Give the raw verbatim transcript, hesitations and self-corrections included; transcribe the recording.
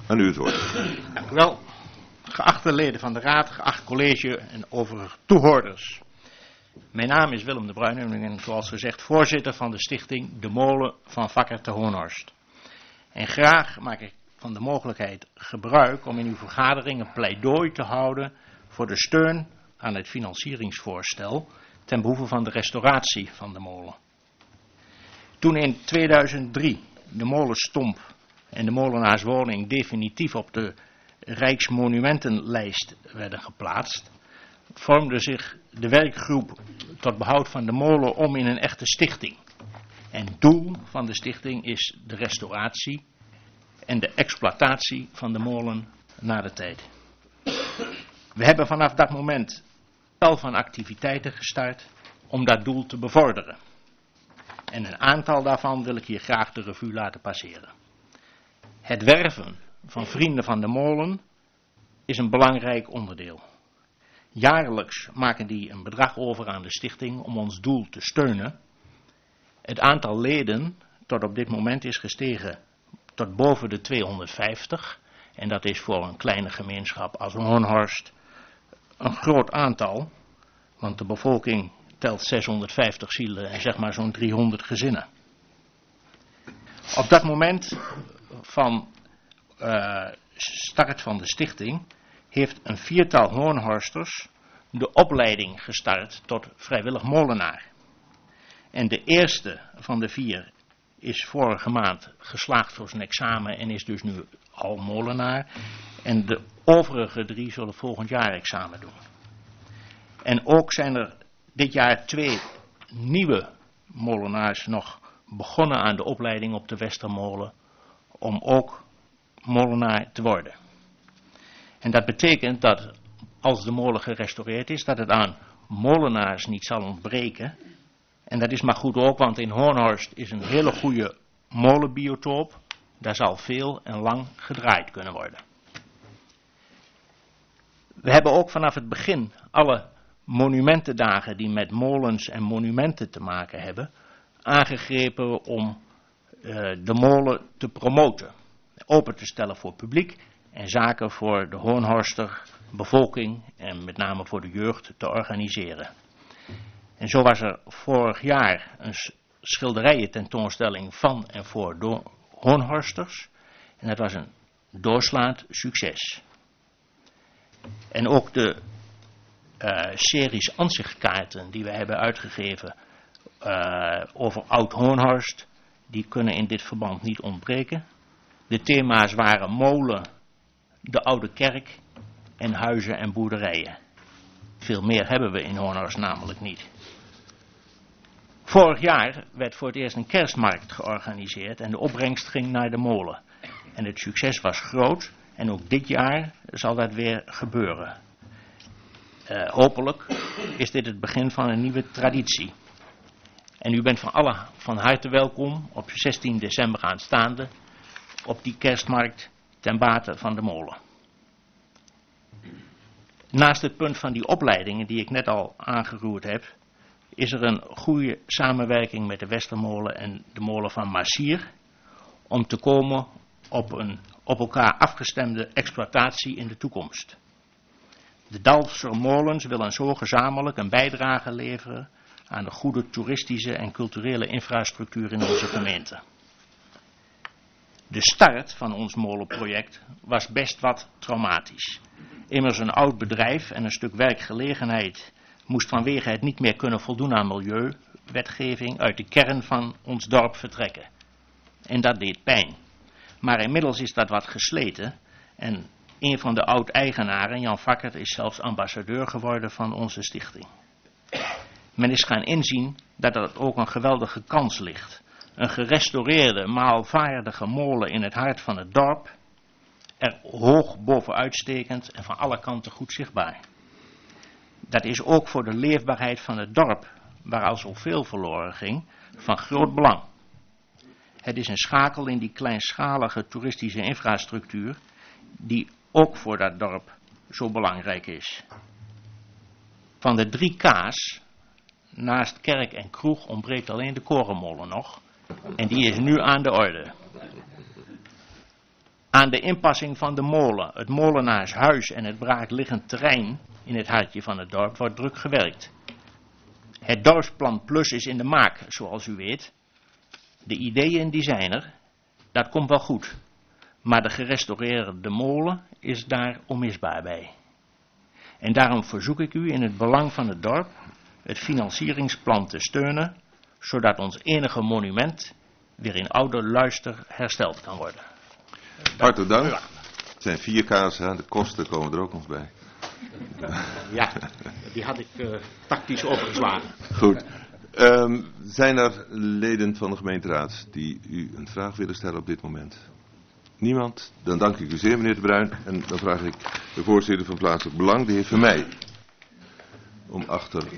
Aan u het woord. Dank u wel. Geachte leden van de Raad, geacht college en overige toehoorders. Mijn naam is Willem de Bruin en ik ben zoals gezegd voorzitter van de stichting De Molen van Vacker te Hoornhorst. En graag maak ik van de mogelijkheid gebruik om in uw vergadering een pleidooi te houden voor de steun aan het financieringsvoorstel ten behoeve van de restauratie van de molen. Toen in tweeduizend drie de molenstomp en de molenaarswoning definitief op de Rijksmonumentenlijst werden geplaatst, vormde zich de werkgroep tot behoud van de molen om in een echte stichting. En doel van de stichting is de restauratie en de exploitatie van de molen na de tijd. We hebben vanaf dat moment tal van activiteiten gestart om dat doel te bevorderen. En een aantal daarvan wil ik hier graag de revue laten passeren. Het werven van vrienden van de molen is een belangrijk onderdeel. Jaarlijks maken die een bedrag over aan de stichting om ons doel te steunen. Het aantal leden tot op dit moment is gestegen tot boven de tweehonderdvijftig. En dat is voor een kleine gemeenschap als Hoornhorst een groot aantal. Want de bevolking telt zeshonderdvijftig zielen en zeg maar zo'n driehonderd gezinnen. Op dat moment van uh, start van de stichting heeft een viertal Hoornhorsters de opleiding gestart tot vrijwillig molenaar. En de eerste van de vier is vorige maand geslaagd voor zijn examen en is dus nu al molenaar. En de overige drie zullen volgend jaar examen doen. En ook zijn er dit jaar twee nieuwe molenaars nog begonnen aan de opleiding op de Westermolen om ook molenaar te worden. En dat betekent dat als de molen gerestaureerd is, dat het aan molenaars niet zal ontbreken. En dat is maar goed ook, want in Hoornhorst is een hele goede molenbiotoop. Daar zal veel en lang gedraaid kunnen worden. We hebben ook vanaf het begin alle monumentendagen die met molens en monumenten te maken hebben, aangegrepen om uh, de molen te promoten. Open te stellen voor publiek en zaken voor de Hoornhorster bevolking en met name voor de jeugd te organiseren. En zo was er vorig jaar een schilderijen tentoonstelling van en voor de Hoornhorsters. En dat was een doorslaand succes. En ook de uh, series ansichtkaarten die we hebben uitgegeven uh, over Oud-Hoornhorst, die kunnen in dit verband niet ontbreken. De thema's waren molen, de oude kerk en huizen en boerderijen. Veel meer hebben we in Hoornhorst namelijk niet. Vorig jaar werd voor het eerst een kerstmarkt georganiseerd en de opbrengst ging naar de molen. En het succes was groot en ook dit jaar zal dat weer gebeuren. Uh, hopelijk is dit het begin van een nieuwe traditie. En u bent van allen van harte welkom op zestien december aanstaande op die kerstmarkt ten bate van de molen. Naast het punt van die opleidingen die ik net al aangeroerd heb, is er een goede samenwerking met de Westermolen en de molen van Massier om te komen op een op elkaar afgestemde exploitatie in de toekomst. De Dalfser molens willen zo gezamenlijk een bijdrage leveren aan de goede toeristische en culturele infrastructuur in onze gemeente. De start van ons molenproject was best wat traumatisch. Immers een oud bedrijf en een stuk werkgelegenheid moest vanwege het niet meer kunnen voldoen aan milieuwetgeving uit de kern van ons dorp vertrekken. En dat deed pijn. Maar inmiddels is dat wat gesleten en een van de oud-eigenaren, Jan Vacker, is zelfs ambassadeur geworden van onze stichting. Men is gaan inzien dat er ook een geweldige kans ligt. Een gerestaureerde, maalvaardige molen in het hart van het dorp, er hoog bovenuitstekend en van alle kanten goed zichtbaar. Dat is ook voor de leefbaarheid van het dorp, waar al zoveel verloren ging, van groot belang. Het is een schakel in die kleinschalige toeristische infrastructuur, die ook voor dat dorp zo belangrijk is. Van de drie K's, naast kerk en kroeg, ontbreekt alleen de korenmolen nog, en die is nu aan de orde. aan de inpassing van de molen, het molenaarshuis en het braakliggend terrein in het hartje van het dorp wordt druk gewerkt. Het dorpsplan Plus is in de maak, zoals u weet. De ideeën die zijn er, dat komt wel goed. Maar de gerestaureerde molen is daar onmisbaar bij. En daarom verzoek ik u in het belang van het dorp het financieringsplan te steunen, zodat ons enige monument weer in oude luister hersteld kan worden. Hartelijk dank. Het zijn vier kazen, de kosten komen er ook nog bij. Ja, die had ik uh, tactisch overgeslagen. Goed. Um, zijn er leden van de gemeenteraad die u een vraag willen stellen op dit moment? Niemand? Dan dank ik u zeer, meneer De Bruin. En dan vraag ik de voorzitter van Plaatselijk Belang, de heer Vermeij, om achter